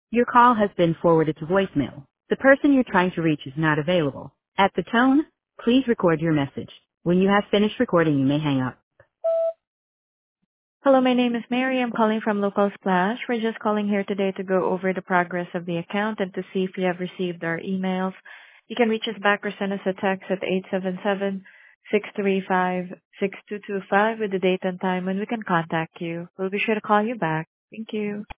Your call has been forwarded to voicemail. The person you're trying to reach is not available. At the tone, please record your message. When you have finished recording, you may hang up. Hello, my name is Mary. I'm calling from Local Splash. We're just calling here today to go over the progress of the account and to see if you have received our emails. You can reach us back or send us a text at 877-635-6225 with the date and time when we can contact you. We'll be sure to call you back. Thank you.